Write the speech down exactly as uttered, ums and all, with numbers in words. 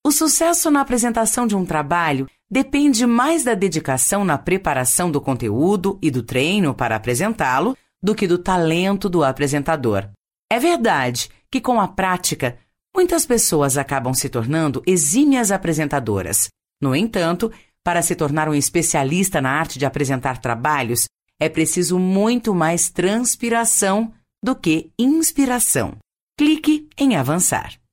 O sucesso na apresentação de um trabalho depende mais da dedicação na preparação do conteúdo e do treino para apresentá-lo do que do talento do apresentador. É verdade que, com a prática, muitas pessoas acabam se tornando exímias apresentadoras. No entanto, para se tornar um especialista na arte de apresentar trabalhos, é preciso muito mais transpiração do que inspiração. Clique em avançar.